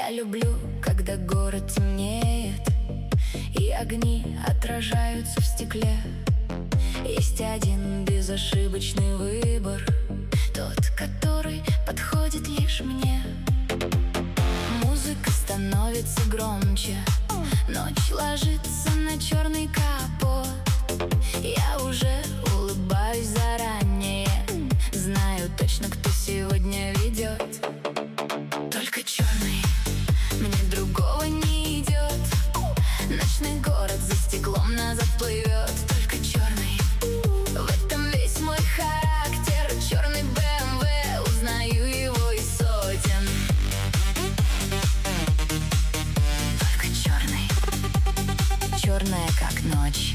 Я люблю, когда город темнеет и огни отражаются в стекле. Есть один безошибочный выбор, тот, который подходит лишь мне. Музыка становится громче, ночь ложится на черный капот. Я уже улыбаюсь заранее, знаю точно, кто сегодня ведет. Только черный, мне другого не идет. Ночной город за стеклом назад плывет. Только черный, в этом весь мой характер. Черный BMW, узнаю его из сотен. Только черный, черная как ночь.